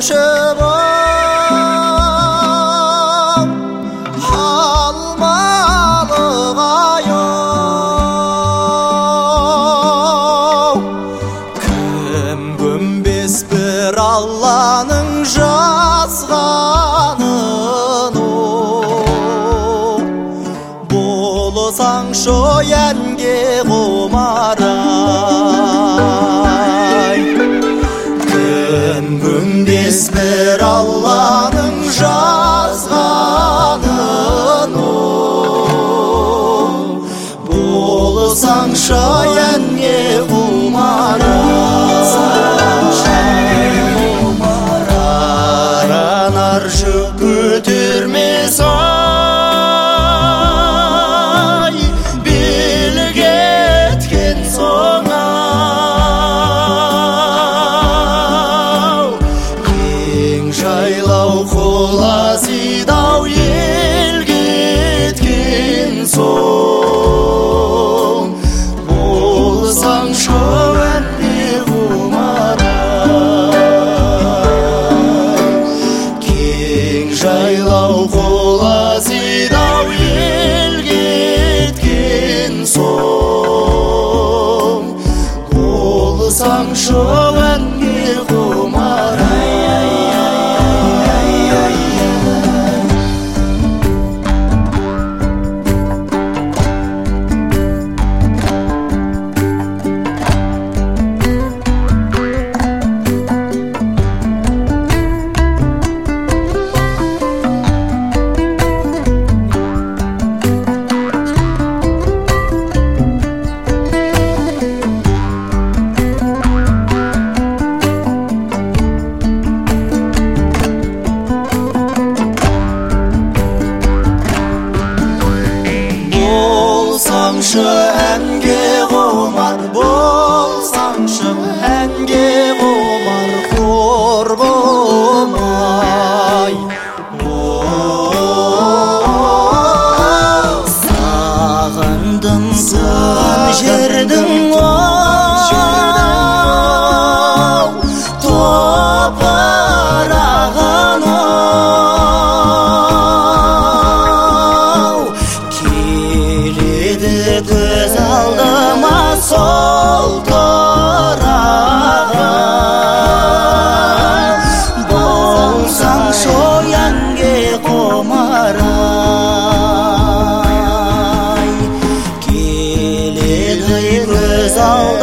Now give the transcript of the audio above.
көшіп кім көнбес бір Алланың жазғанын болсаң шоянге құмарай кім көнбес бір Алланың жазғанын болсаң шоянге құмарай жүк көтермес ай белгі еткен соң ау ең жайлау қоласидау елге еткен соң болсаң шөбәнде жайлау қоласидау елге еткен соң болсаң шөбәнге құмарай болсаңшы әнге құмар болсаңшы әнге құмар қор болмай сағындым туған жердің топырағын көз алдыма сол тұрағын болсаң шоянге құмарай келеді көз алдыма